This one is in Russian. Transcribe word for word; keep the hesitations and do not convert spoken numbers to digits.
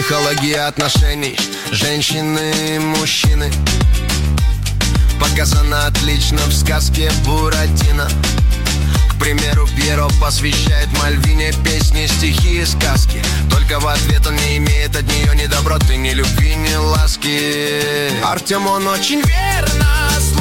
Психология отношений женщины и мужчины показана отлично в сказке Буратино. К примеру, Пьеро посвящает Мальвине песни, стихи и сказки. Только в ответ он не имеет от нее ни доброты, ни любви, ни ласки. Артем, он очень верно